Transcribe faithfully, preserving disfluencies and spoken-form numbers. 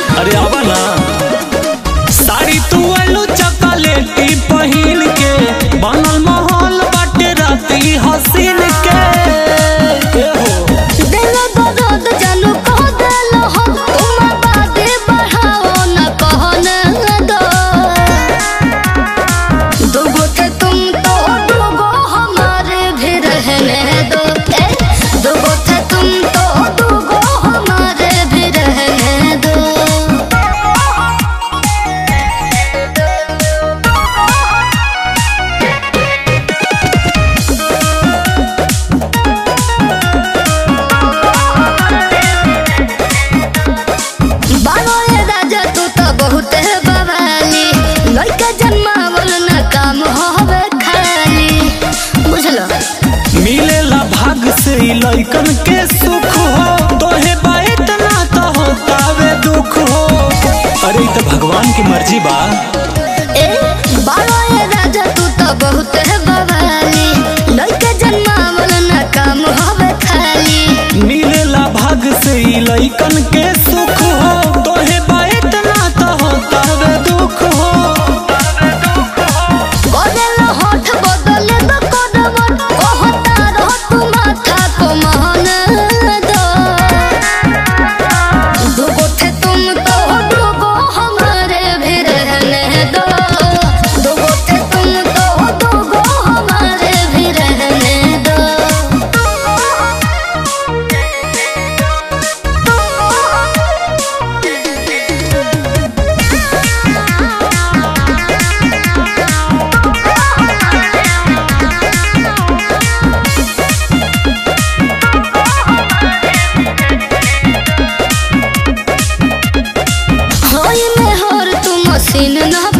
अरे आवा ना साड़ी तू आलू चॉकलेटी पहिन के बनल माहौल बाटे राती हसीन के ए हो दिल दर्द जानू कह देल हम तुम बादे बढ़ाओ न कहने दो दुगो थे तुम तो दुगो हमारे भी रहने दो दुगो थे तुम तो दुगो हमारे भी रहने दो बालो ये राजा तू तो बहुत है बवाली लड़का जन्मावल न काम होवे खाली बुझलो मिलेला भाग से ई लइकन के सुख हो तोहे बात ना तो होतावे दुख हो अरे ई तो भगवान की मर्जी बा ए बालो ये राजा तू तो बहुत है बवाली लड़का जन्मावल न काम होवे खाली मिलेला भाग से ई लइकन के सुख हो तोहे बात ना तो होतावे दुख हो बदल होठ बदल दो करवट कहता रह तू माथा को मान दो दुगो थे तुम तो दुगो हमारे भी रहने दो दुगो थे तुम तो दुगो हमारे भी रहने दो होई में हर तू मशीन न